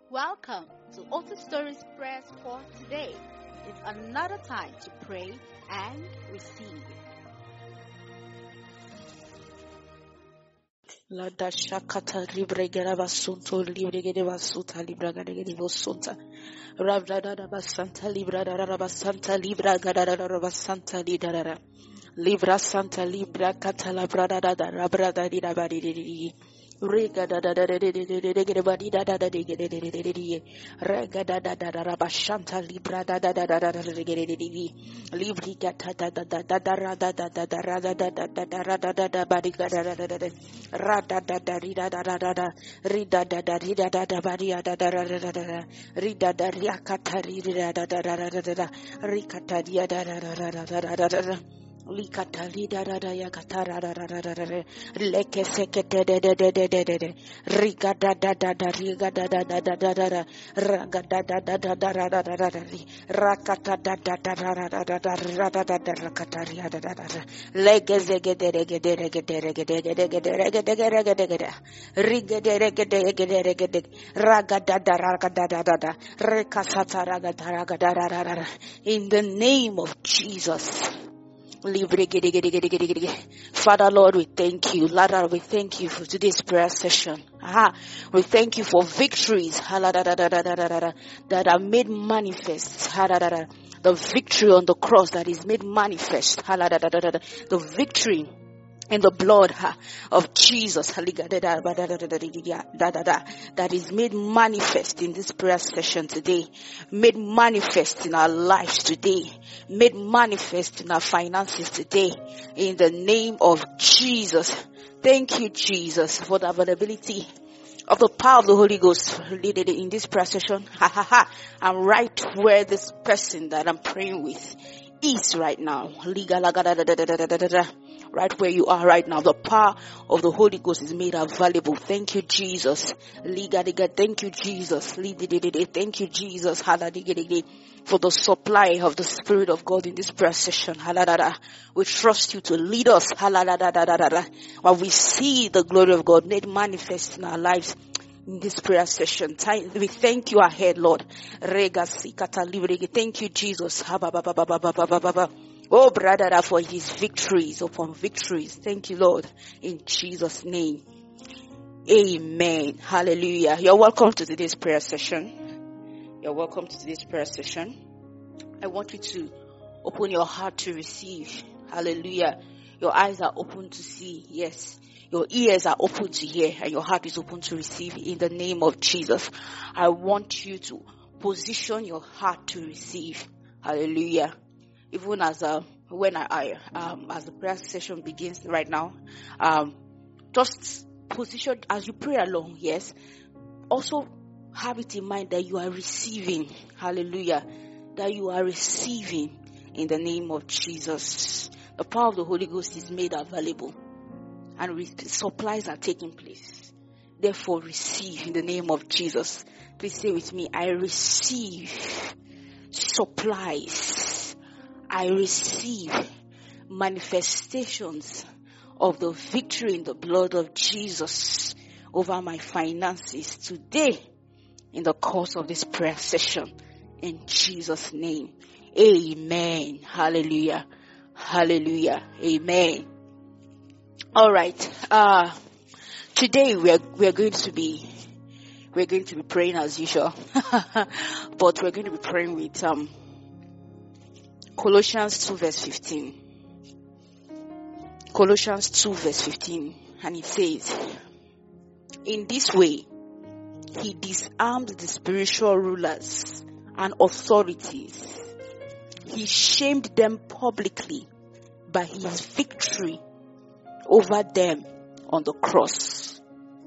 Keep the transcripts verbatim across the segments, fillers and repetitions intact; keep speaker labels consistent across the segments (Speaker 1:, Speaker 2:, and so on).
Speaker 1: Welcome to Auto Stories Prayers for today. It's another time to pray and receive.
Speaker 2: La da shakata libre geraba sunto libre geraba suta libra geraba sunta rabda da da basanta libra da da basanta libra gada da da basanta libra da libra santa libra katala brada da da rabra da di da ba di di di rega da da da da da da da da ba di da da da da da da da da rega da da da da rabashanta libra da da da da da da da da da libri gata da da da da da ra da da da da ra da da da da da ra da da da ba di ga da da da da ra da da da ri da da da da da ri da da da ri da da da ba ri da da da da da ri da da ri akata ri da da da da da da da ri kata ri da da da da da da da da Likata lida da da ya katara da da da da da leke seke de de de de de de de de riga da da da da riga da da da da da da da raga da da da da da da da da da da rakata da da da da da da da da da da da rakata ria da da da da leke zege de de de de de de de de de de de de de de de de riga de de de de de de raga da da raga da da da da rekasata raga da raga da da da da in the name of Jesus. Father Lord, we thank you. Lord, we thank you for today's prayer session. Aha. We thank you for victories that are made manifest. The victory on the cross that is made manifest. The victory in the blood ha, of Jesus that is made manifest in this prayer session today, made manifest in our lives today, made manifest in our finances today, in the name of Jesus. Thank you, Jesus, for the availability of the power of the Holy Ghost in this prayer session. Ha ha ha! I'm right where this person that I'm praying with is right now. Right where you are right now. The power of the Holy Ghost is made available. Thank you, Jesus. Thank you, Jesus. Thank you, Jesus. For the supply of the Spirit of God in this prayer session. We trust you to lead us. While we see the glory of God made manifest in our lives in this prayer session. We thank you ahead, Lord. Thank you, Jesus. Oh, brother, for his victories upon victories. Thank you, Lord. In Jesus' name. Amen. Hallelujah. You're welcome to today's prayer session. You're welcome to today's prayer session. I want you to open your heart to receive. Hallelujah. Your eyes are open to see. Yes. Your ears are open to hear, and your heart is open to receive in the name of Jesus. I want you to position your heart to receive. Hallelujah. Even as uh, when I, I um, as the prayer session begins right now, um, just position as you pray along. Yes, also have it in mind that you are receiving. Hallelujah, that you are receiving in the name of Jesus. The power of the Holy Ghost is made available, and re- supplies are taking place. Therefore, receive in the name of Jesus. Please say with me: I receive supplies. I receive manifestations of the victory in the blood of Jesus over my finances today in the course of this prayer session. In Jesus' name. Amen. Hallelujah. Hallelujah. Amen. All right. Uh, today we are, we are going to be, we're going to be praying as usual, but we're going to be praying with, um, Colossians two verse fifteen. Colossians two verse fifteen. And it says, in this way, he disarmed the spiritual rulers and authorities. He shamed them publicly by his victory over them on the cross.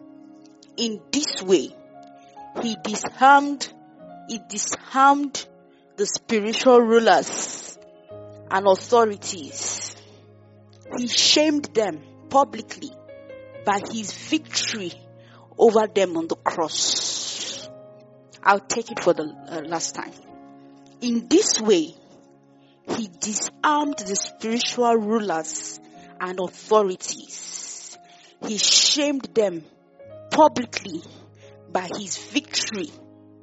Speaker 2: In this way, he disarmed, he disarmed the spiritual rulers and authorities. He shamed them publicly by his victory over them on the cross. I'll take it for the uh, last time. In this way, he disarmed the spiritual rulers and authorities. He shamed them publicly by his victory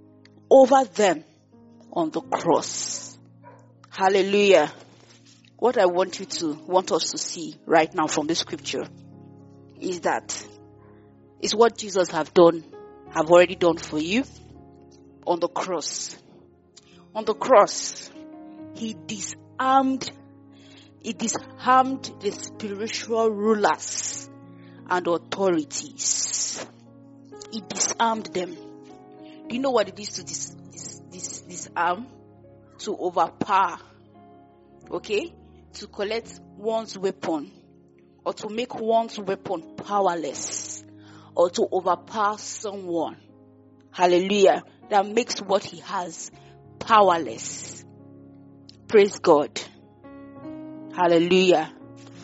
Speaker 2: over them on the cross. Hallelujah. What I want you to, want us to see right now from this scripture is that is what Jesus have done, have already done for you on the cross. On the cross, he disarmed, he disarmed the spiritual rulers and authorities. He disarmed them. Do you know what it is to dis, dis, dis, disarm? To overpower. Okay? To collect one's weapon. Or to make one's weapon powerless. Or to overpower someone. Hallelujah. That makes what he has powerless. Praise God. Hallelujah.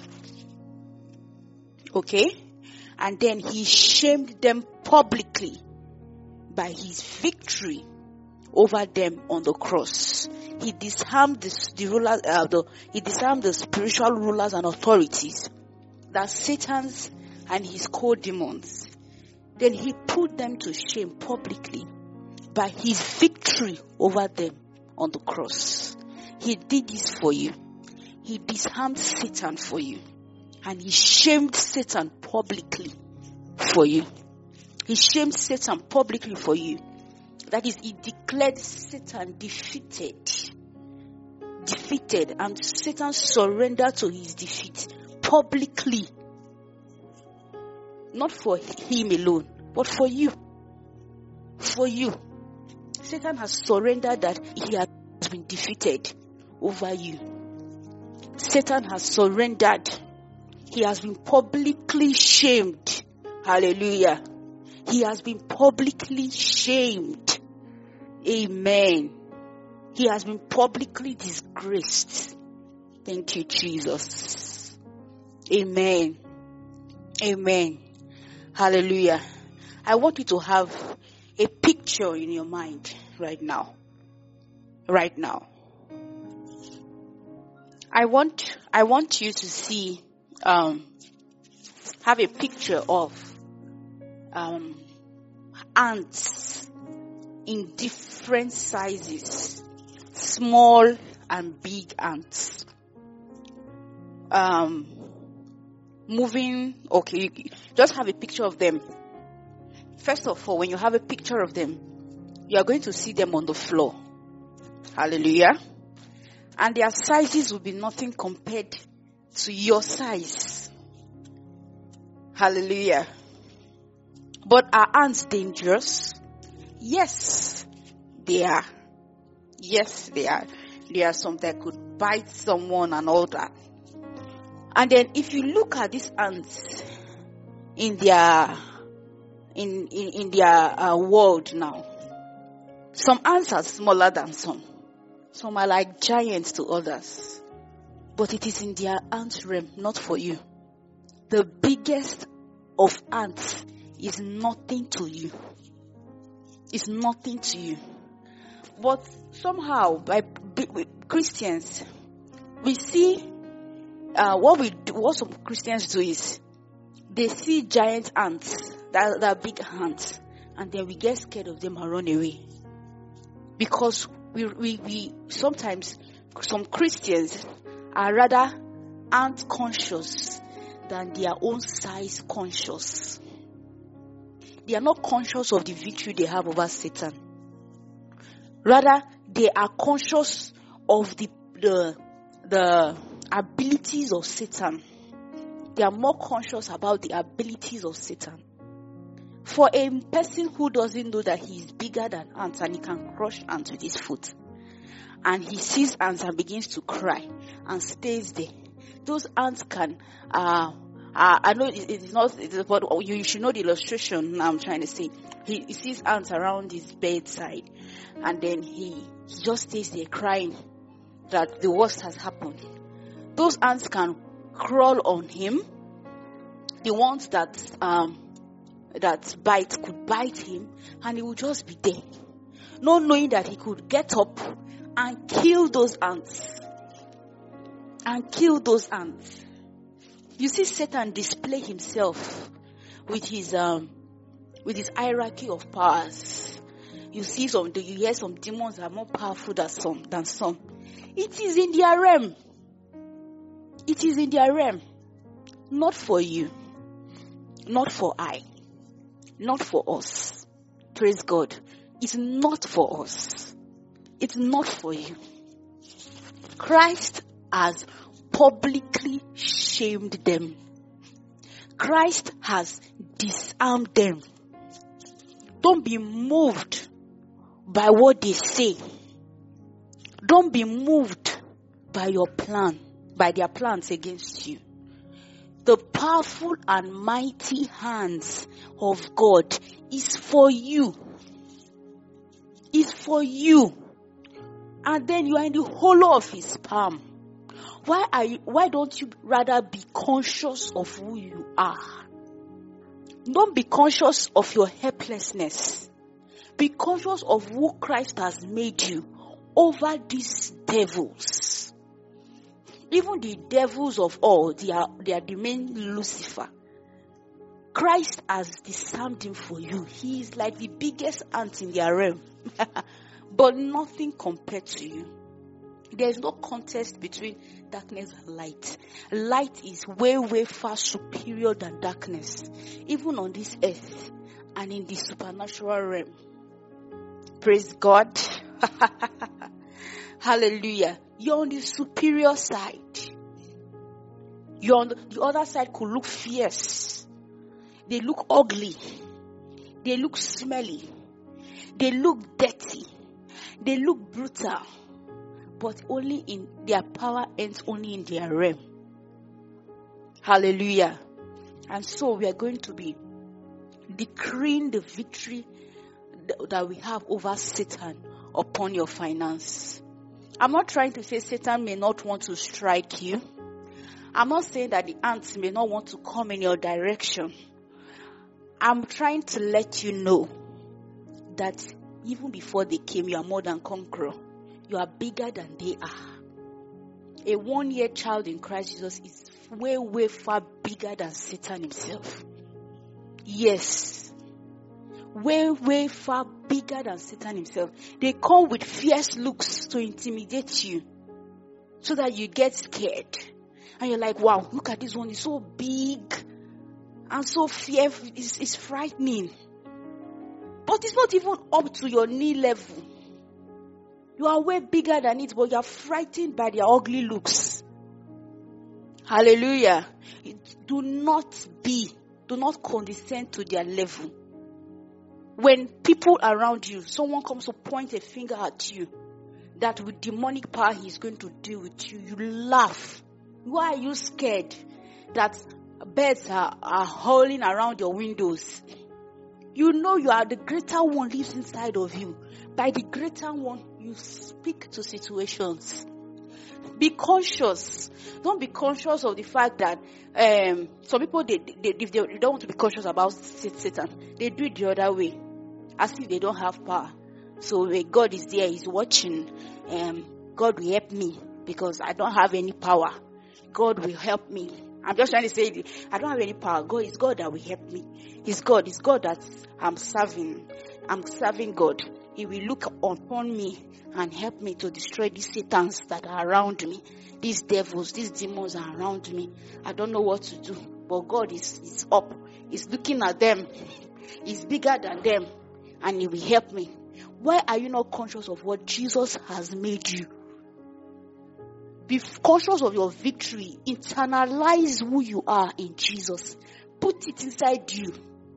Speaker 2: Okay? And then he shamed them publicly by his victory over them on the cross. He disarmed the, the rulers, uh, the, he disarmed the spiritual rulers and authorities, that Satan's and his co-demons. Then he put them to shame publicly by his victory over them on the cross. He did this for you. He disarmed Satan for you. And he shamed Satan publicly for you. He shamed Satan publicly for you. That is, he declared Satan defeated. Defeated. And Satan surrendered to his defeat publicly. Not for him alone, but for you. For you. Satan has surrendered that he has been defeated over you. Satan has surrendered. He has been publicly shamed. Hallelujah. He has been publicly shamed. Amen. He has been publicly disgraced. Thank you, Jesus. Amen. Amen. Hallelujah. I want you to have a picture in your mind right now. Right now. I want, I want you to see, um, have a picture of, um, ants in different sizes, small and big ants. Um, moving, okay, just have a picture of them. First of all, when you have a picture of them, you are going to see them on the floor. Hallelujah. And their sizes will be nothing compared to your size. Hallelujah. But are ants dangerous? Yes, they are. Yes, they are. There are some that could bite someone and all that. And then if you look at these ants in their in in, in their uh, world now, some ants are smaller than some. Some are like giants to others. But it is in their ant realm, not for you. The biggest of ants is nothing to you. It's nothing to you. But somehow, by Christians, we see uh, what we do, what some Christians do is they see giant ants, that, that big ants, and then we get scared of them and run away. Because we, we, we sometimes, some Christians are rather ant conscious than their own size conscious. They are not conscious of the victory they have over Satan. Rather, they are conscious of the, the, the abilities of Satan. They are more conscious about the abilities of Satan. For a person who doesn't know that he is bigger than ants and he can crush ants with his foot, and he sees ants and begins to cry and stays there, those ants can, uh, uh I know it, it's not, it's, but you should know the illustration I'm trying to say. He, he sees ants around his bedside, and then he, he just stays there crying that the worst has happened. Those ants can crawl on him. The ones that um that bite could bite him, and he would just be there, not knowing that he could get up and kill those ants. And kill those ants. You see Satan display himself with his um with his hierarchy of powers. You see some, you hear some demons are more powerful than some, than some. It is in their realm. It is in their realm. Not for you. Not for I. Not for us. Praise God. It's not for us. It's not for you. Christ has publicly shamed them. Christ has disarmed them. Don't be moved by what they say. Don't be moved by your plan, by their plans against you. The powerful and mighty hands of God is for you. Is for you. And then you are in the hollow of his palm. Why are you, why don't you rather be conscious of who you are? Don't be conscious of your helplessness. Be conscious of who Christ has made you over these devils. Even the devils of all, they are, they are the main Lucifer. Christ has disarmed him for you. He is like the biggest ant in their realm. But nothing compared to you. There is no contest between darkness and light. Light is way, way far superior than darkness. Even on this earth and in the supernatural realm. Praise God. Hallelujah. You're on the superior side. You're on the, the other side could look fierce. They look ugly. They look smelly. They look dirty. They look brutal. But only in their power ends only in their realm. Hallelujah. And so we are going to be decreeing the victory that we have over Satan upon your finance. I'm not trying to say Satan may not want to strike you. I'm not saying that the ants may not want to come in your direction. I'm trying to let you know that even before they came, you are more than conqueror. You are bigger than they are. A one-year child in Christ Jesus is way, way far bigger than Satan himself. Yes. Way, way far bigger than Satan himself. They come with fierce looks to intimidate you. So that you get scared. And you're like, wow, look at this one. It's so big. And so fearful. It's, it's frightening. But it's not even up to your knee level. You are way bigger than it, but you are frightened by their ugly looks. Hallelujah. Do not be, do not condescend to their level. When people around you, someone comes to point a finger at you, that with demonic power he's going to deal with you, you laugh. Why are you scared that birds are, are howling around your windows? You know you are the greater one lives inside of you. By the greater one, you speak to situations. Be conscious. Don't be conscious of the fact that um, some people, they, they, if they don't want to be conscious about Satan, they do it the other way. As if they don't have power. So when God is there, he's watching. Um, God will help me because I don't have any power. God will help me. I'm just trying to say, I don't have any power. God is God that will help me. He's God. It's God that I'm serving. I'm serving God. He will look upon me and help me to destroy these satans that are around me. These devils, these demons are around me. I don't know what to do. But God is, is up. He's looking at them. He's bigger than them. And he will help me. Why are you not conscious of what Jesus has made you? Be conscious of your victory. Internalize who you are in Jesus. Put it inside you.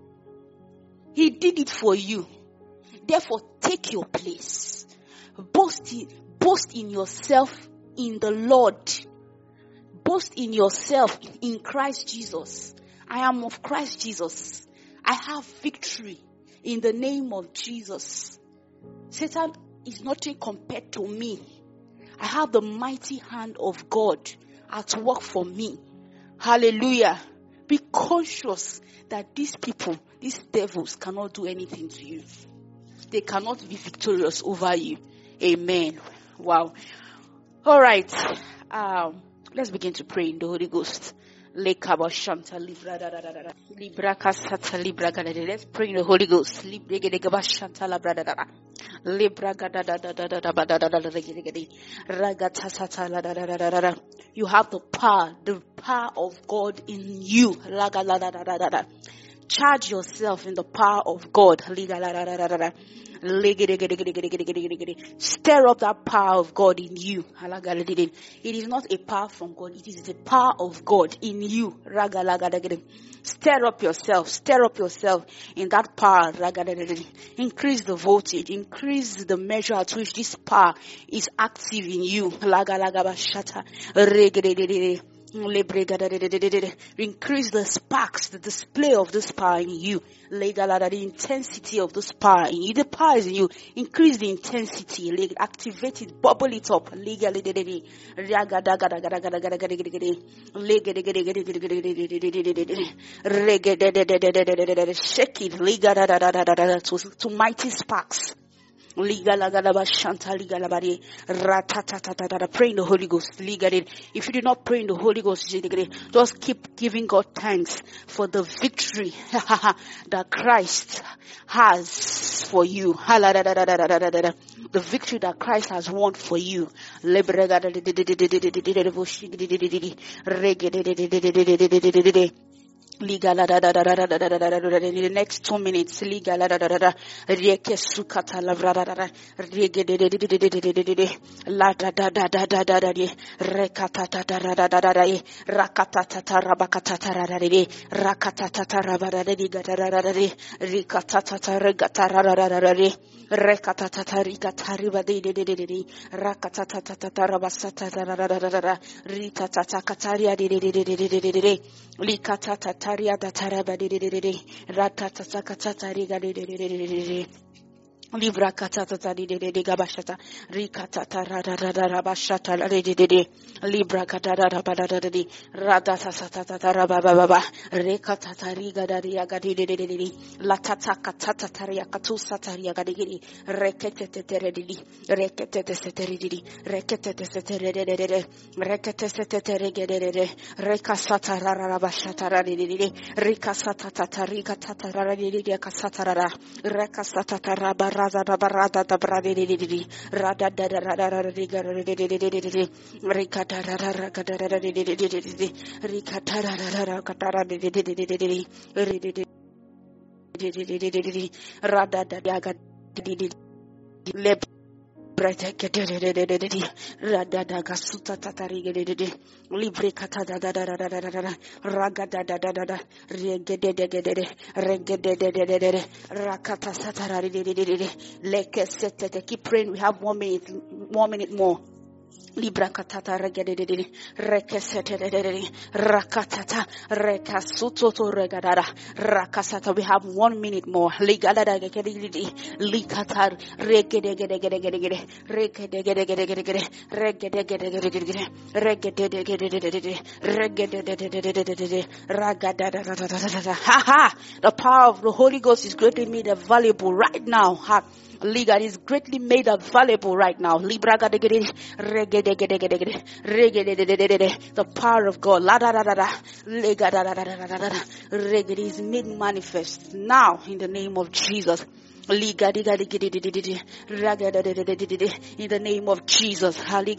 Speaker 2: He did it for you. Therefore, take your place. Boast in, boast in yourself in the Lord. Boast in yourself in Christ Jesus. I am of Christ Jesus. I have victory in the name of Jesus. Satan is nothing compared to me. I have the mighty hand of God at work for me. Hallelujah. Be conscious that these people, these devils cannot do anything to you. They cannot be victorious over you. Amen. Wow. All right. Um, let's begin to pray in the Holy Ghost. Lekabashanta libra da da da da. Libra kasata libra gada. Let's pray in the Holy Ghost. Libra gada gabashanta labra da da da. Libra gada da da da da da da da da da da. Ragata sata la da da da da da. You have the power, the power of God in you. Laga la da da da da da. Charge yourself in the power of God. Liga la da da da da da. Stir up that power of God in you. It is not a power from God. It is the power of God in you. Stir up yourself. Stir up yourself in that power. Increase the voltage. Increase the measure at which this power is active in you. Increase the sparks, the display of this power in you. The intensity of this power in you. The power is in you. Increase the intensity. Activate it. Bubble it up. Shake it to, to mighty sparks. Liga laga laba shanta liga labari ratatatata. Pray in the Holy Ghost. Liga it. If you do not pray in the Holy Ghost, just keep giving God thanks for the victory that Christ has for you. The victory that Christ has won for you. Liga la da da da da da da da da da da. In the next two minutes, liga la da da da da. Rieke sukata la vra da da da. Rieke de de de de de de de de de. La da da da da da da da de. Rekata ta ta da da da da da. Rakata ta ta rabakata ta da da de. Rakata ta ta rabada de ga da da da de. Rikata ta ta regata ra da da da de. Rekata ta ta rikata riba de de de de de. Rakata ta ta ta rabasata da da da da da da. Rita ta ta kataria de de de de de de de de. Likata ta Taria da taraba de de de de ratata sakata riga de de de de de Libra katata de de de gabashata rikata tarada rabashata de de de Libra katara rabada de radata satata taraba baba rekata tariga da riga de de de de latata katata taria katusa taria de rekete tere de rekete setere de rekete setere de rekete setere de rekasata rabashata de de rikasata tarika tatara de kasatara rekasata taraba Raza da barada da brade de de rada da da da da riga de de de de de rika da da da da da da de de de de de rika da da da da da de de de de de de de rada da da ga de de lep brete ke de de de de de rada da ga suta tatari de de de libre kata da da da da da da da raga da da da da da rege de de de de rege de de de de de rakata satara de de de de leke sete. Keep praying. We have one minute, one minute more. Libra katata regedede rekesete rakatata rekasuto regadara rakasata. We have one minute more. Ligadada gegedede likatar regedegedegedegede regedegedegedegede regedegedegedegede regedegedegedegede regedegedegede ragadada. Ha ha! The power of the Holy Ghost is greatly made available right now. Ha! Liga is greatly made available right now. Libra the power of God is made manifest now in the name of Jesus. In the name of Jesus.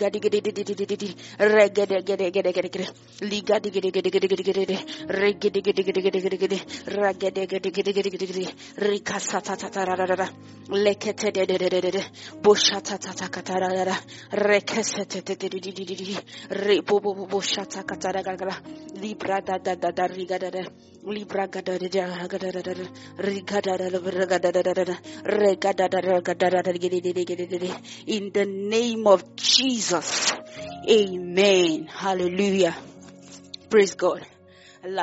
Speaker 2: In the name of Jesus. Amen. Hallelujah. Praise God. I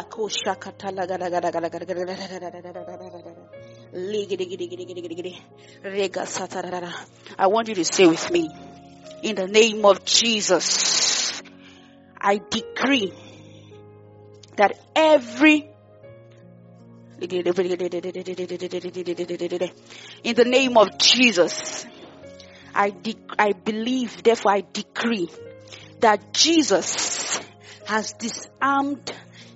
Speaker 2: want you to say with me, in the name of Jesus, I decree that every in the name of Jesus, I de- I believe, therefore I decree that Jesus has disarmed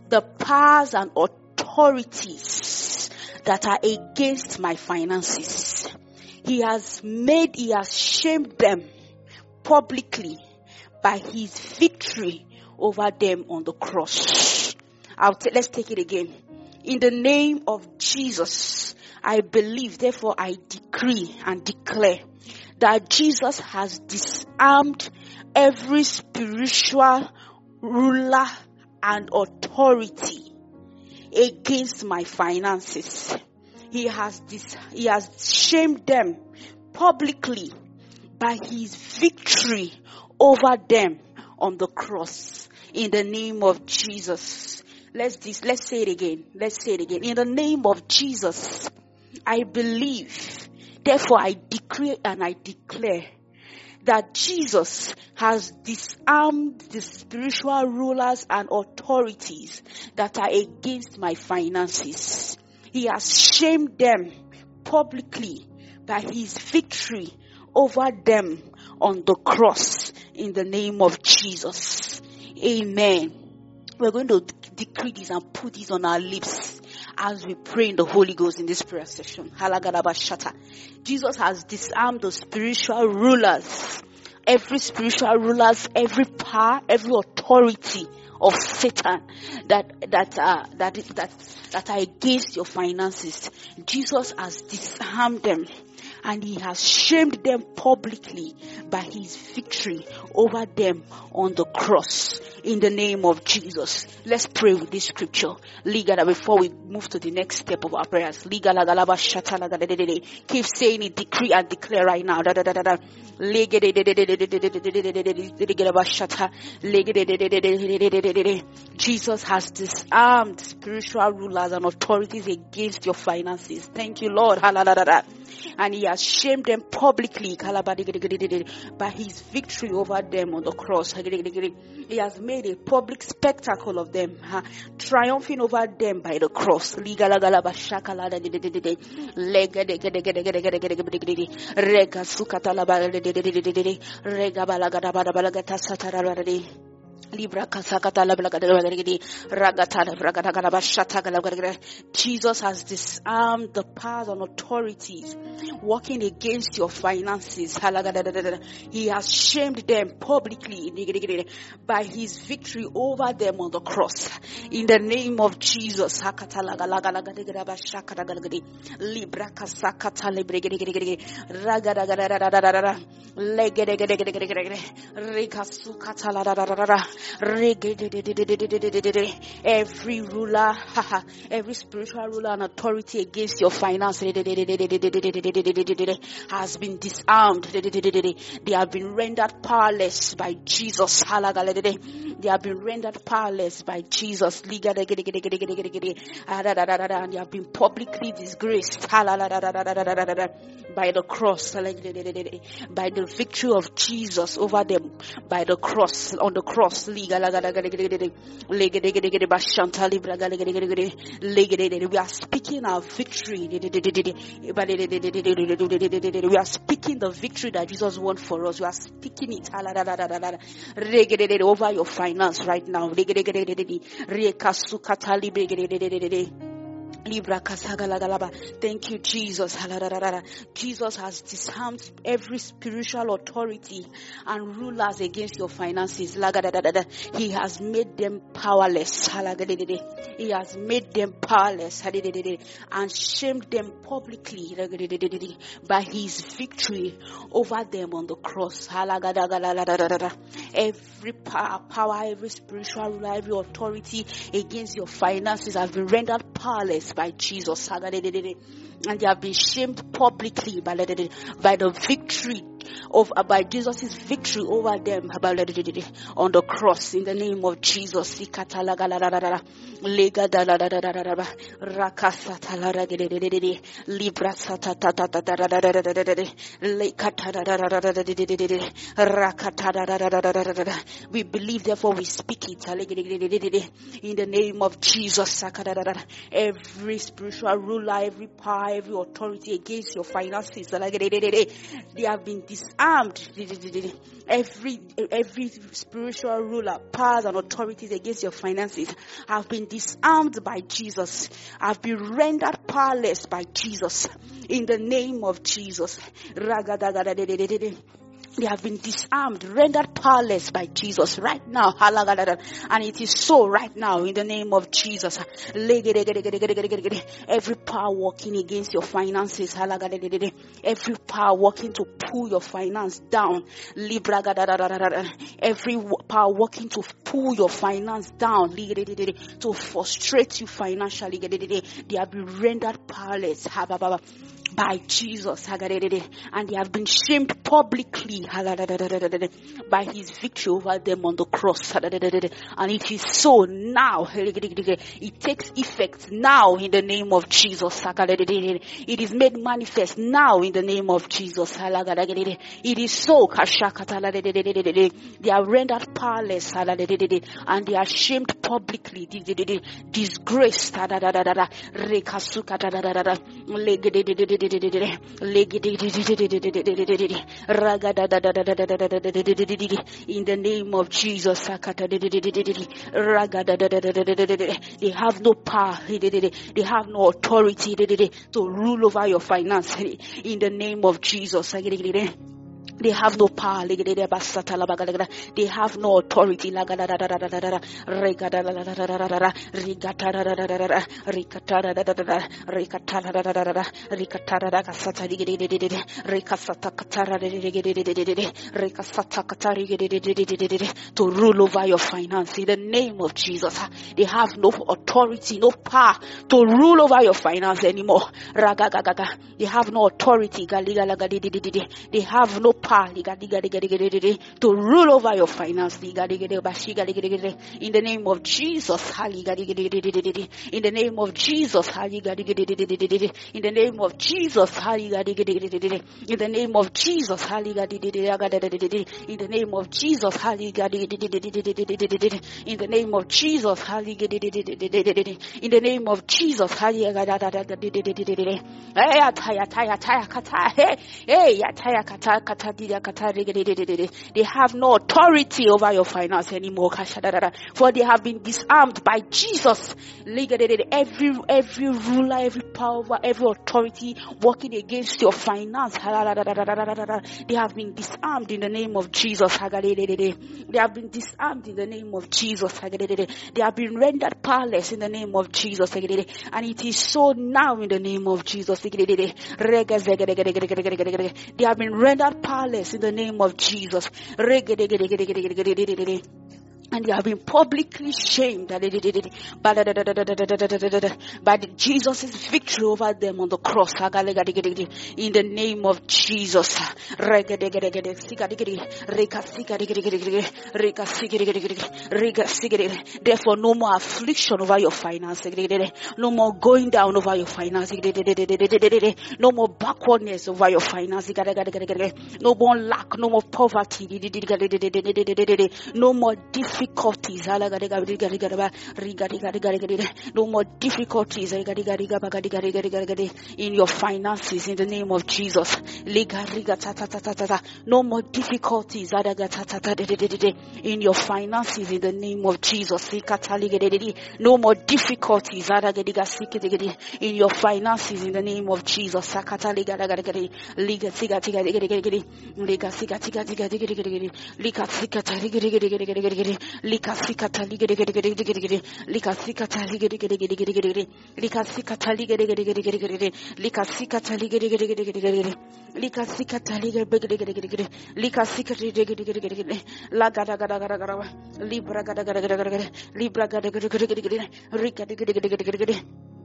Speaker 2: the powers and authorities that are against my finances. He has made, he has shamed them publicly by his victory over them on the cross. I'll t- let's take it again. In the name of Jesus, I believe, therefore I decree and declare that Jesus has disarmed every spiritual ruler and authority against my finances. He has dis- he has shamed them publicly by his victory over them on the cross. In the name of Jesus. Let's this, let's say it again. Let's say it again. In the name of Jesus, I believe, therefore I decree and I declare that Jesus has disarmed the spiritual rulers and authorities that are against my finances. He has shamed them publicly by his victory over them on the cross in the name of Jesus. Amen. We're going to decree this and put this on our lips as we pray in the Holy Ghost in this prayer session. Jesus has disarmed the spiritual rulers, every spiritual rulers, every power, every authority of Satan that that uh, that that that are against your finances. Jesus has disarmed them, and he has shamed them publicly by his victory over them on the cross. In the name of Jesus, let's pray with this scripture. Ligala, before we move to the next step of our prayers. Ligala galaba shatala gadedede. Keep saying it, decree and declare right now. Da da da da da. Jesus has disarmed spiritual rulers and authorities against your finances. Thank you, Lord. And he has shamed them publicly by his victory over them on the cross. He has made a public spectacle of them, triumphing over them by the cross. Libra kasakata Jesus has disarmed the powers and authorities working against your finances. He has shamed them publicly by his victory over them on the cross. In the name of Jesus. Libra kasakata every ruler, every spiritual ruler and authority against your finance has been disarmed. They have been rendered powerless by Jesus. They have been rendered powerless by Jesus. And they have been publicly disgraced by the cross, by the victory of Jesus over them, by the cross, on the cross. We are speaking our victory. We are speaking the victory that Jesus won for us. We are speaking it over your finance right now. Thank you, Jesus. Jesus has disarmed every spiritual authority and rulers against your finances. He has made them powerless. He has made them powerless and shamed them publicly by his victory over them on the cross. Every power, every spiritual ruler, every authority against your finances has been rendered powerless by Jesus, and they have been shamed publicly by the, by the victory of uh, by Jesus' victory over them on the cross. In the name of Jesus. We believe, therefore we speak it in the name of Jesus. Every spiritual ruler, every power, every authority against your finances, they have been dis- disarmed. Every every spiritual ruler, powers and authorities against your finances have been disarmed by Jesus. Have been rendered powerless by Jesus. In the name of Jesus. They have been disarmed, rendered powerless by Jesus right now. And it is so right now in the name of Jesus. Every power working against your finances, every power working to pull your finance down, every power working to pull your finance down, to frustrate you financially, they have been rendered powerless by Jesus, and they have been shamed publicly by his victory over them on the cross. And it is so now. It takes effect now in the name of Jesus. It is made manifest now in the name of Jesus. It is so. They are rendered powerless and they are shamed publicly, disgraced. In the name of Jesus, they have no power, they have no authority to rule over your finance. In the name of Jesus, they have no power. They have no authority. To rule over your finance. In the name of Jesus, they have no authority, no power to rule over your finance anymore. They have no authority. They have no power to rule over your finance. In the name of Jesus. In the name of Jesus. In the name of Jesus. In the name of Jesus. In the name of Jesus. In the name of Jesus. In the name of Jesus. They have no authority over your finance anymore. For they have been disarmed by Jesus. Every every ruler, every power, every authority working against your finance, they have been disarmed in the name of Jesus. They have been disarmed in the name of Jesus. They have been rendered powerless in the name of Jesus. And it is so now in the name of Jesus. They have been rendered powerless in the name of Jesus. And they have been publicly shamed by the Jesus' victory over them on the cross. In the name of Jesus. Therefore, no more affliction over your finances. No more going down over your finances. No more backwardness over your finances. No more lack. No more poverty. No more difficulty. Difficulties, no more difficulties in your finances in the name of Jesus. No more difficulties in your finances in the name of Jesus. No more difficulties in your finances in the name of Jesus. Likasikata ligere likasikata ligere likasikata ligere likasikata ligere likasikata ligere likasikata ligere lagada gada gada gada libra gada gada gada gada libra gada gada gada gada rika gada gada gada gada.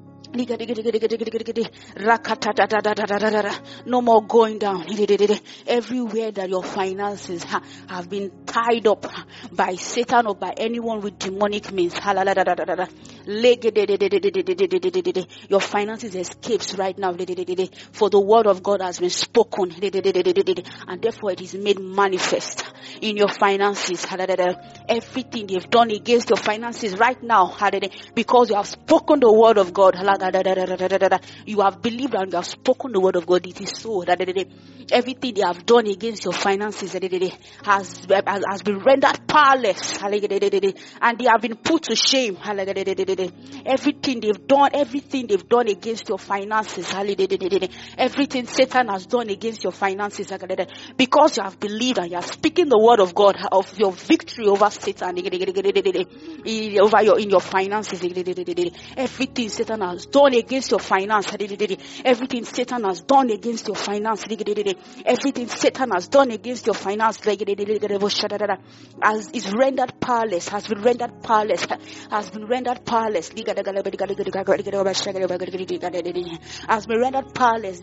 Speaker 2: No more going down. Everywhere that your finances have been tied up by Satan or by anyone with demonic means. Your finances escapes right now. For the word of God has been spoken. And therefore it is made manifest in your finances. Everything they've done against your finances right now, because you have spoken the word of God. You have believed and you have spoken the word of God. It is so. Everything they have done against your finances has, has been rendered powerless. And they have been put to shame. Everything they've done, everything they've done against your finances. Everything Satan has done against your finances. Because you have believed and you are speaking the word of God, of your victory over Satan, over your, in your finances. Everything Satan has done against your finance. Everything Satan has done against your finance. Everything Satan has done against your finance as is rendered powerless, has been rendered powerless, has been rendered powerless. Has been rendered powerless.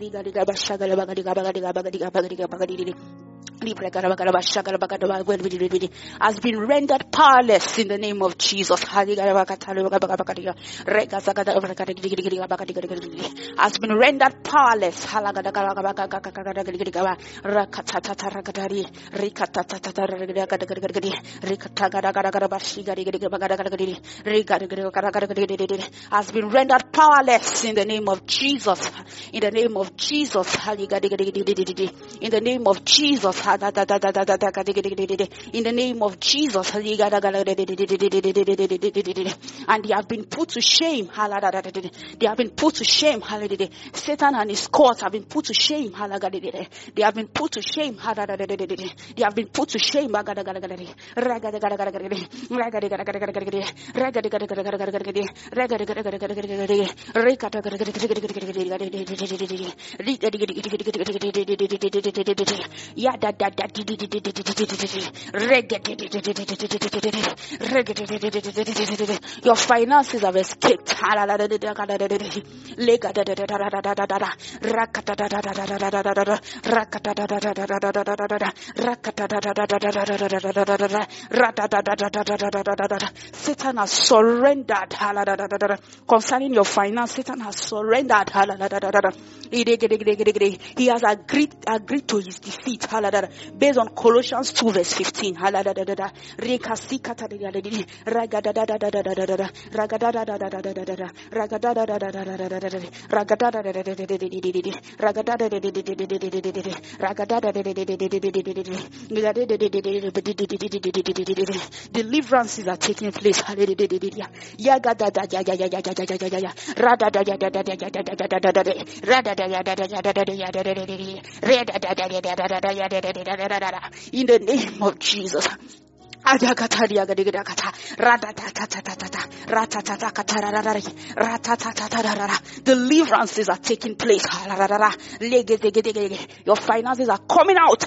Speaker 2: Has been rendered powerless in the name of Jesus. Has been rendered powerless. Has been rendered powerless in the name of Jesus. In the name of Jesus. In the name of Jesus. In the name of Jesus. And they have been put to shame. They have been put to shame. Satan and his courts have been put to shame. They have been put to shame. They have been put to shame. Your finances have escaped. Satan has surrendered concerning your finance. Satan has surrendered. He has agreed agreed to his defeat based on Colossians two verse fifteen. Deliverances are taking place. In the name of Jesus. Deliverances are taking place. Your finances are coming out.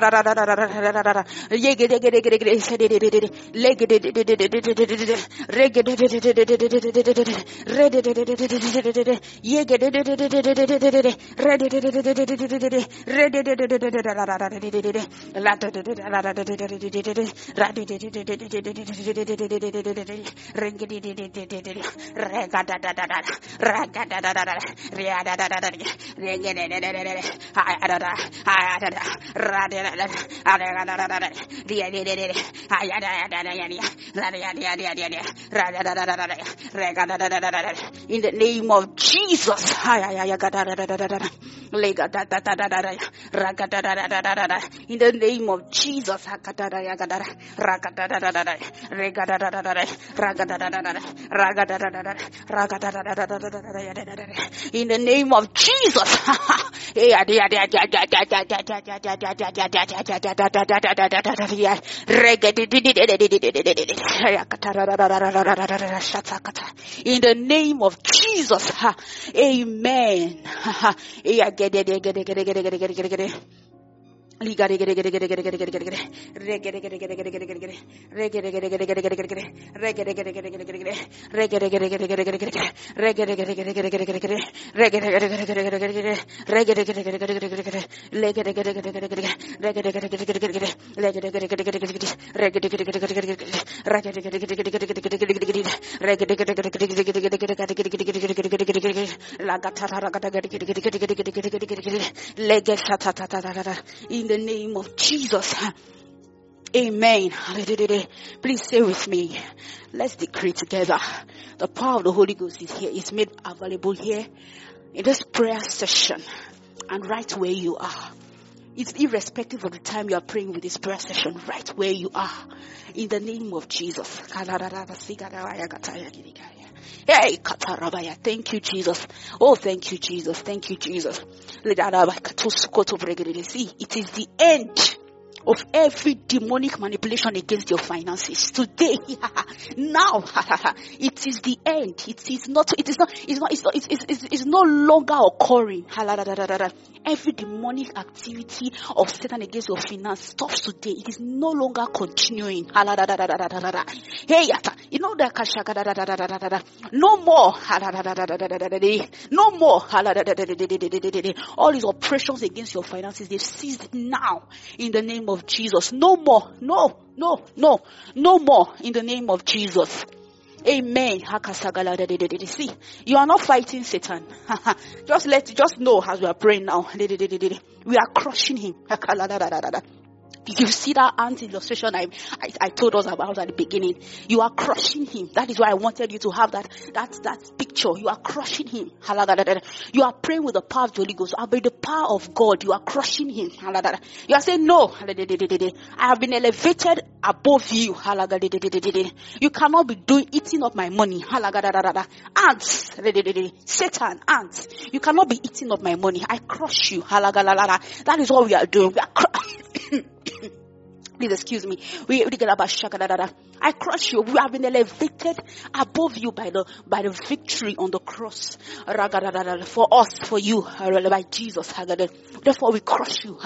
Speaker 2: In the name of Jesus. In the name of Jesus. In the name of Jesus. In the name of Jesus. Amen. In the name of Jesus. Amen. Please say with me. Let's decree together. The power of the Holy Ghost is here. It's made available here in this prayer session and right where you are. It's irrespective of the time you are praying with this prayer session, right where you are. In the name of Jesus. Hey, Katarabaya. Thank you, Jesus. Oh, thank you, Jesus. Thank you, Jesus. See, it is the end of every demonic manipulation against your finances today. Now it is the end. It is not it is not it's not it's not it's, it's, it's no longer occurring. Every demonic activity of Satan against your finance stops today. It is no longer continuing. Hey, you know that no more. No more. All these oppressions against your finances, they've ceased now in the name of Jesus. No more. No, no, no, no more in the name of Jesus. Amen. See, you are not fighting Satan. Just let, just know as we are praying now. We are crushing him. You see that ant illustration I, I I told us about at the beginning. You are crushing him. That is why I wanted you to have that that that picture. You are crushing him. You are praying with the power of the Holy Ghost. By the power of God, you are crushing him. You are saying, no, I have been elevated above you. You cannot be doing eating up my money. Ants, Satan, ants. You cannot be eating up my money. I crush you. That is what we are doing. We are crushing. Please excuse me. We I crush you. We have been elevated above you by the by the victory on the cross for us, for you, by Jesus. Therefore, we crush you.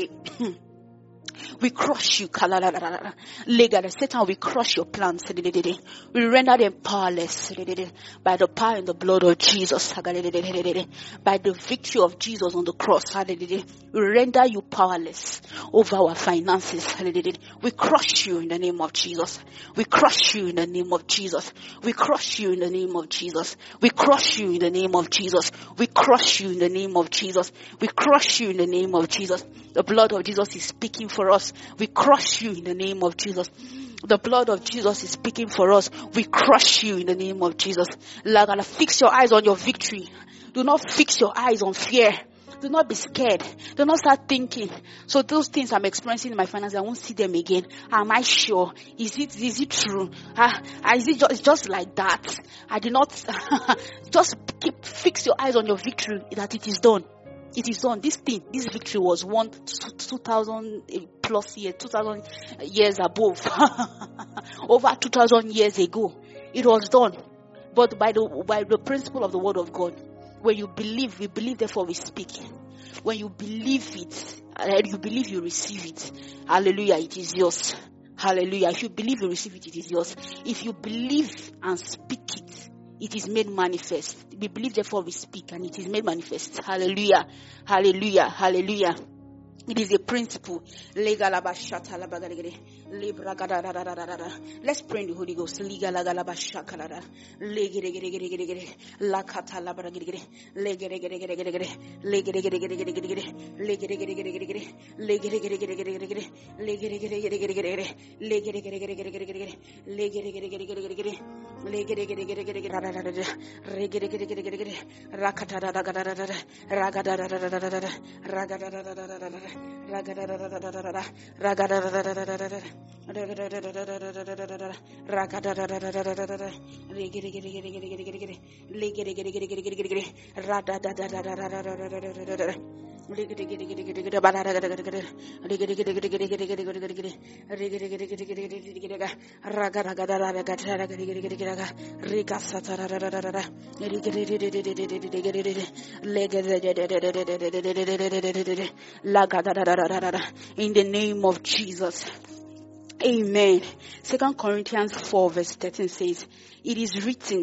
Speaker 2: We crush you. Satan, we crush your plans. We render them powerless by the power and the blood of Jesus. By the victory of Jesus on the cross. We render you powerless over our finances. We crush you in the name of Jesus. We crush you in the name of Jesus. We crush you in the name of Jesus. We crush you in the name of Jesus. We crush you in the name of Jesus. We crush you in the name of Jesus. The blood of Jesus is speaking for us. We crush you in the name of Jesus. The blood of Jesus is speaking for us. We crush you in the name of Jesus. Fix your eyes on your victory. Do not fix your eyes on fear. Do not be scared. Do not start thinking, so those things I'm experiencing in my finances, I won't see them again. Am I sure? Is it is it true? Uh, is it just, just like that? I do not. Just keep fix your eyes on your victory, that it is done. It is done. This thing, this victory was won two thousand plus years, two thousand years above, over two thousand years ago. It was done, but by the by the principle of the word of God. When you believe, we believe, therefore we speak. When you believe it, and you believe, you receive it. Hallelujah, it is yours. Hallelujah. If you believe, you receive it, it is yours. If you believe and speak it, it is made manifest. We believe, therefore we speak, and it is made manifest. Hallelujah. Hallelujah. Hallelujah. It is a principle. Let's pray in the Holy Ghost. Ragadadadadadada, ragadadadadadada, ragadadadadadada, ragadadadadadada, ligirigirigirigirigirigiri, ligirigirigirigirigiri, radadadadadadadada. In the name of Jesus. Amen. Second Corinthians four verse thirteen says, it is written,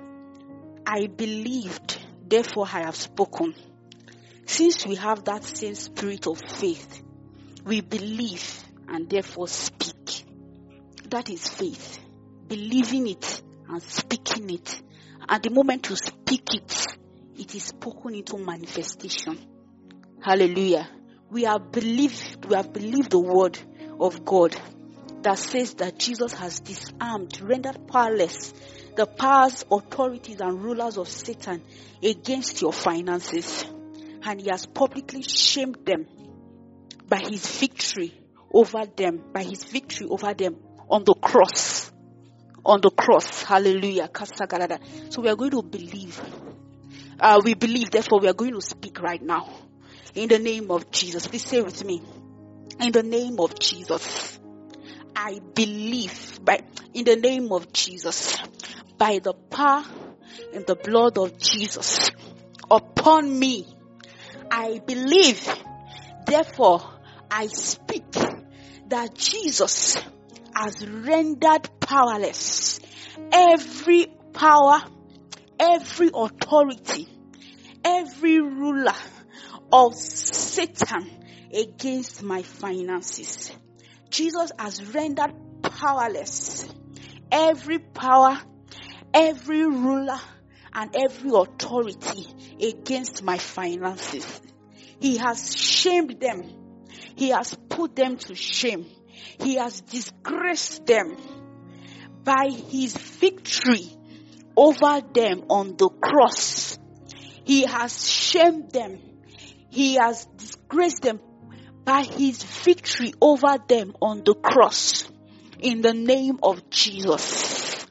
Speaker 2: I believed, therefore I have spoken. Since we have that same spirit of faith, we believe and therefore speak. That is faith. Believing it and speaking it. At the moment you speak it, it is spoken into manifestation. Hallelujah. We have believed, we have believed the word of God that says that Jesus has disarmed, rendered powerless the powers, authorities, and rulers of Satan against your finances. And he has publicly shamed them by his victory over them, by his victory over them on the cross. On the cross. Hallelujah. So we are going to believe. Uh, we believe, therefore we are going to speak right now. In the name of Jesus. Please say with me. In the name of Jesus. I believe by in the name of Jesus, by the power and the blood of Jesus upon me, I believe, therefore I speak that Jesus has rendered powerless every power, every authority, every ruler of Satan against my finances. Jesus has rendered powerless every power, every ruler, and every authority against my finances. He has shamed them. He has put them to shame. He has disgraced them by his victory over them on the cross. He has shamed them. He has disgraced them by his victory over them on the cross. In the name of Jesus.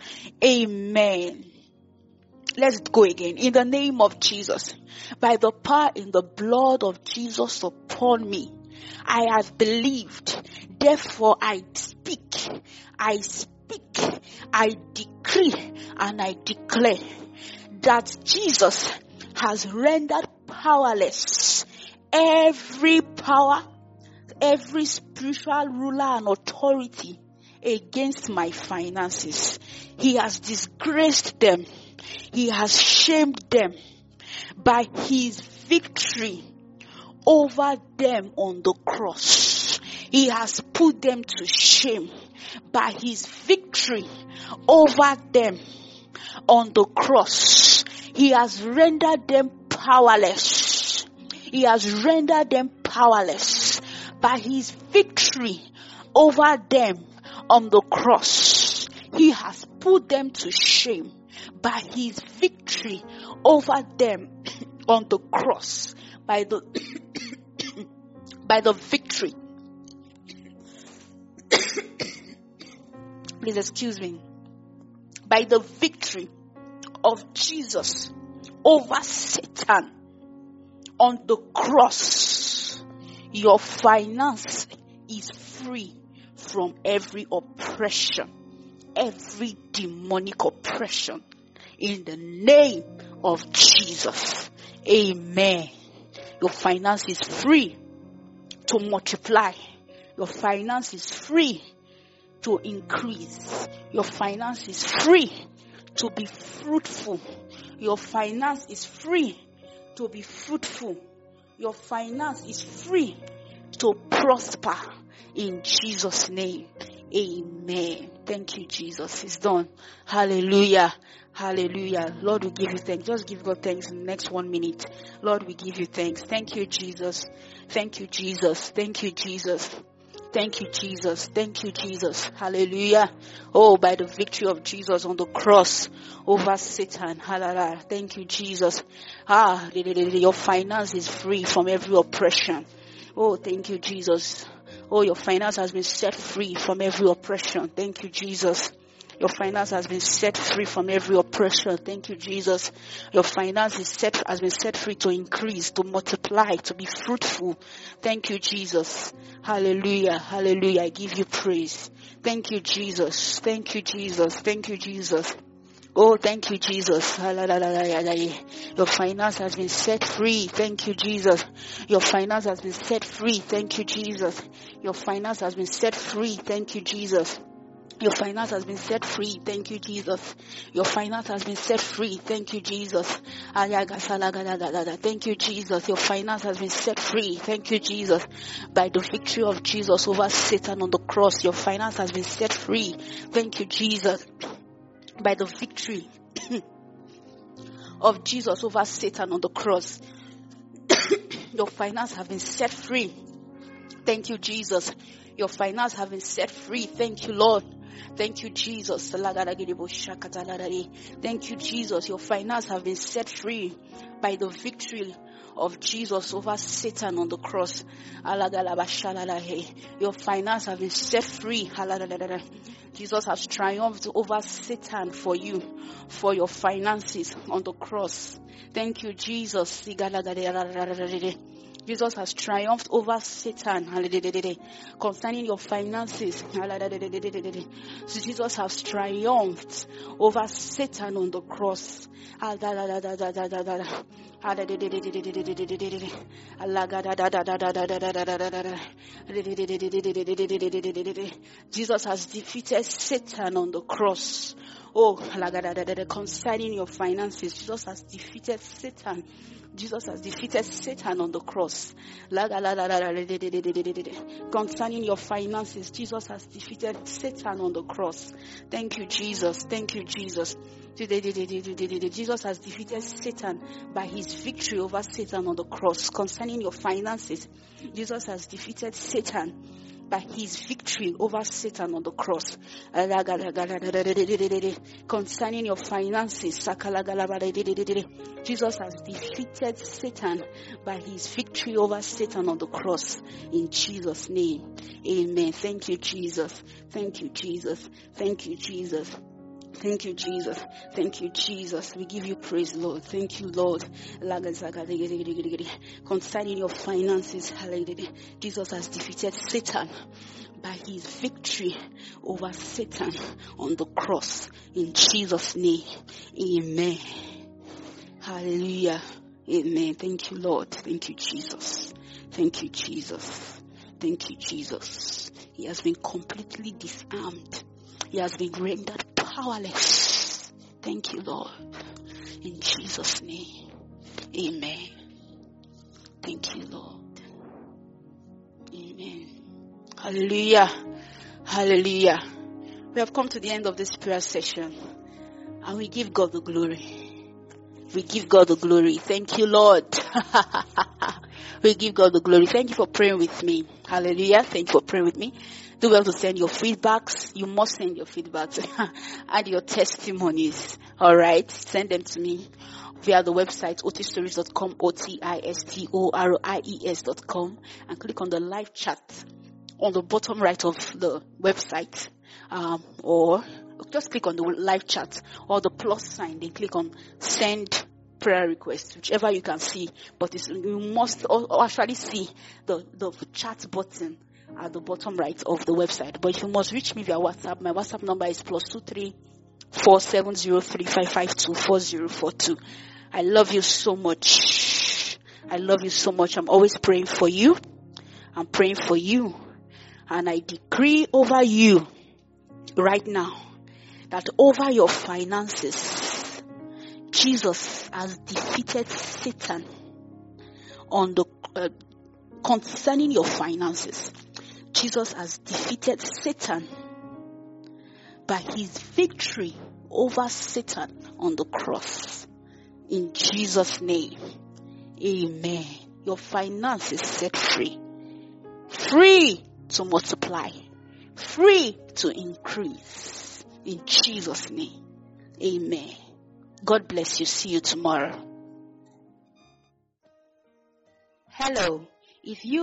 Speaker 2: Amen. Let's go again. In the name of Jesus. By the power in the blood of Jesus upon me, I have believed. Therefore I speak. I speak. I decree and I declare that Jesus has rendered powerless every power, every spiritual ruler and authority against my finances. He has disgraced them. He has shamed them by his victory over them on the cross. He has put them to shame by his victory over them on the cross. He has rendered them powerless. He has rendered them powerless by his victory over them on the cross. He has put them to shame by his victory over them on the cross. By the by the victory. Please excuse me. By the victory of Jesus over Satan on the cross, your finance is free from every oppression, every demonic oppression, in the name of Jesus. Amen. Your finance is free to multiply. Your finance is free to increase. Your finance is free to be fruitful. Your finance is free to be fruitful. Your finance is free to prosper in Jesus' name. Amen. Thank you, Jesus. It's done. Hallelujah. Hallelujah. Lord, we give you thanks. Just give God thanks in the next one minute. Lord, we give you thanks. Thank you, Jesus. Thank you, Jesus. Thank you, Jesus. Thank you, Jesus. Thank you, Jesus. Hallelujah. Oh, by the victory of Jesus on the cross over Satan. Hallelujah. Thank you, Jesus. Ah, your finance is free from every oppression. Oh, thank you, Jesus. Oh, your finance has been set free from every oppression. Thank you, Jesus. Your finance has been set free from every oppression. Thank you, Jesus. Your finance is set, has been set free to increase, to multiply, to be fruitful. Thank you, Jesus. Hallelujah. Hallelujah. I give you praise. Thank you, Jesus. Thank you, Jesus. Thank you, Jesus. Oh, thank you, Jesus. Your finance has been set free. Thank you, Jesus. Your finance has been set free. Thank you, Jesus. Your finance has been set free. Thank you, Jesus. Your finance has been set free. Thank you, Jesus. Your finance has been set free. Thank you, Jesus. Thank you, Jesus. Your finance has been set free. Thank you, Jesus. By the victory of Jesus over Satan on the cross, your finance has been set free. Thank you, Jesus. By the victory of Jesus over Satan on the cross, your finance have been set free. Thank you, Jesus. Your finance have been set free. Thank you, Lord. Thank you, Jesus. Thank you, Jesus. Your finance have been set free by the victory of Jesus over Satan on the cross. Your finance have been set free. Jesus has triumphed over Satan for you, for your finances on the cross. Thank you, Jesus. Jesus has triumphed over Satan concerning your finances. So Jesus has triumphed over Satan on the cross. Jesus has defeated Satan on the cross. Oh, concerning your finances, Jesus has defeated Satan. Jesus has defeated Satan on the cross. Concerning your finances, Jesus has defeated Satan on the cross. Thank you, Jesus. Thank you, Jesus. Jesus has defeated Satan by his victory over Satan on the cross. Concerning your finances, Jesus has defeated Satan by his victory over Satan on the cross. Concerning your finances, Jesus has defeated Satan by his victory over Satan on the cross. In Jesus' name, amen. Thank you, Jesus. Thank you, Jesus. Thank you, Jesus. Thank you, Jesus. Thank you, Jesus. We give you praise, Lord. Thank you, Lord. Concerning your finances, Jesus has defeated Satan by his victory over Satan on the cross. In Jesus' name, amen. Hallelujah. Amen. Thank you, Lord. Thank you, Jesus. Thank you, Jesus. Thank you, Jesus. He has been completely disarmed. He has been rendered powerless. Thank you, Lord. In Jesus' name, amen. Thank you, Lord. Amen. Hallelujah. Hallelujah. We have come to the end of this prayer session, and we give God the glory. We give God the glory. Thank you, Lord. We give God the glory. Thank you for praying with me. Hallelujah. Thank you for praying with me. Do well to send your feedbacks. You must send your feedbacks and your testimonies. All right. Send them to me via the website otistories dot com, O T I S T O R I E S dot com, and click on the live chat on the bottom right of the website, um, or just click on the live chat or the plus sign, then click on send prayer request, whichever you can see, but it's, you must actually see the, the chat button at the bottom right of the website. But if you must reach me via WhatsApp, my WhatsApp number is plus two three four seven zero three five five two four zero four two. I love you so much. I love you so much. I'm always praying for you. I'm praying for you. And I decree over you right now that over your finances, Jesus has defeated Satan on the uh, concerning your finances. Jesus has defeated Satan by his victory over Satan on the cross. In Jesus' name, amen. Your finances set free. Free to multiply. Free to increase. In Jesus' name, amen. God bless you. See you tomorrow. Hello. If you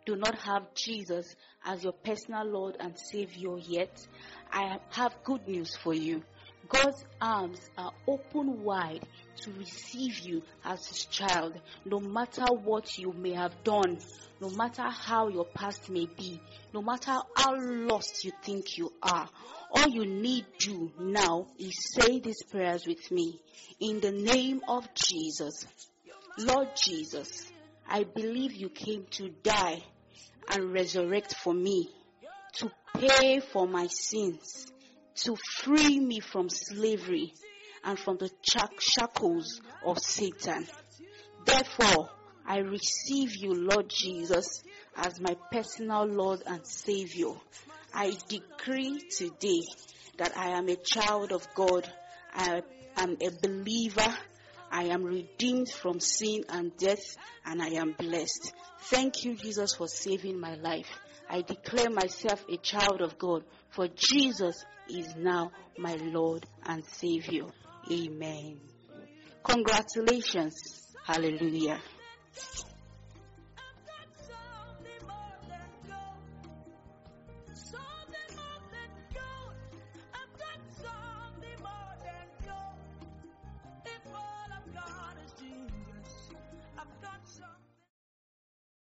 Speaker 2: do not have Jesus as your personal Lord and Savior yet, I have good news for you. God's arms are open wide to receive you as his child, no matter what you may have done, no matter how your past may be, no matter how lost you think you are. All you need to do now is say these prayers with me. In the name of Jesus. Lord Jesus, I believe you came to die and resurrect for me, to pay for my sins, to free me from slavery and from the shackles of Satan. Therefore, I receive you, Lord Jesus, as my personal Lord and Savior. I decree today that I am a child of God. I am a believer. I am redeemed from sin and death, and I am blessed. Thank you, Jesus, for saving my life. I declare myself a child of God, for Jesus is now my Lord and Savior. Amen. Congratulations. Hallelujah.